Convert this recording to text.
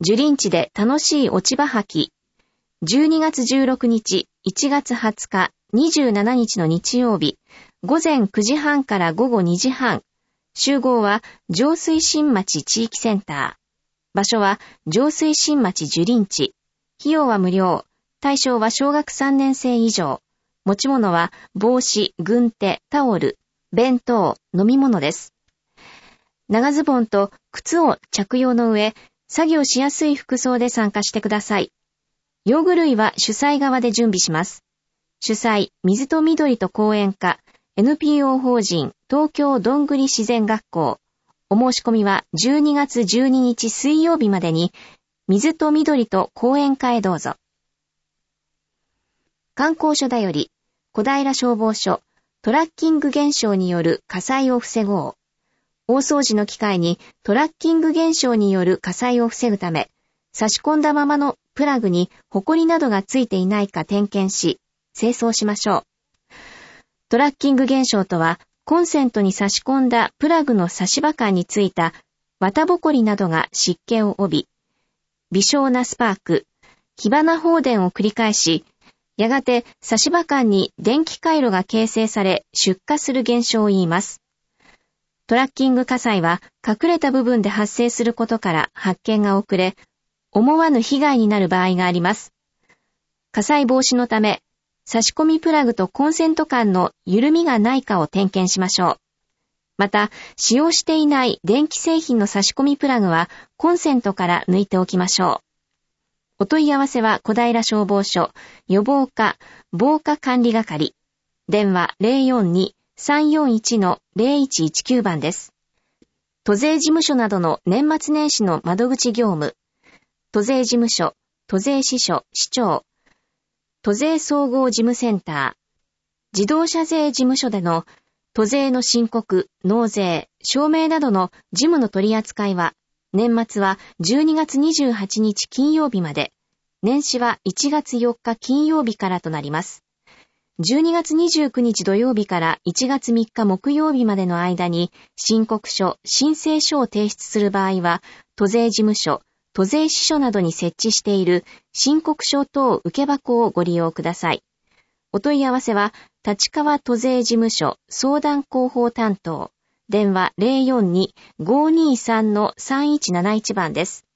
樹林地で楽しい落ち葉履き。12月16日、1月20日、27日の日曜日、午前9時半から午後2時半。集合は浄水新町地域センター。場所は浄水新町樹林地。費用は無料。対象は小学3年生以上。持ち物は帽子、軍手、タオル、弁当、飲み物です。長ズボンと靴を着用の上、作業しやすい服装で参加してください。用具類は主催側で準備します。主催、水と緑と講演課、NPO 法人、東京どんぐり自然学校。お申し込みは12月12日水曜日までに、水と緑と講演課へどうぞ。観光所だより、小平消防署、トラッキング現象による火災を防ごう。大掃除の機会にトラッキング現象による火災を防ぐため、差し込んだままのプラグにホコリなどがついていないか点検し、清掃しましょう。トラッキング現象とは、コンセントに差し込んだプラグの差し歯間についた綿ぼこりなどが湿気を帯び、微小なスパーク、火花放電を繰り返し、やがて差し歯間に電気回路が形成され出火する現象を言います。トラッキング火災は隠れた部分で発生することから発見が遅れ、思わぬ被害になる場合があります。火災防止のため、差し込みプラグとコンセント間の緩みがないかを点検しましょう。また、使用していない電気製品の差し込みプラグはコンセントから抜いておきましょう。お問い合わせは小平消防署予防課防火管理係。電話 042-341-0119 番です。都税事務所などの年末年始の窓口業務。都税事務所、都税支所、支庁。都税総合事務センター。自動車税事務所での都税の申告、納税、証明などの事務の取り扱いは、年末は12月28日金曜日まで、年始は1月4日金曜日からとなります。12月29日土曜日から1月3日木曜日までの間に、申告書、申請書を提出する場合は、都税事務所、都税支所などに設置している申告書等受箱をご利用ください。お問い合わせは、立川都税事務所相談広報担当。電話 042-523-3171 番です。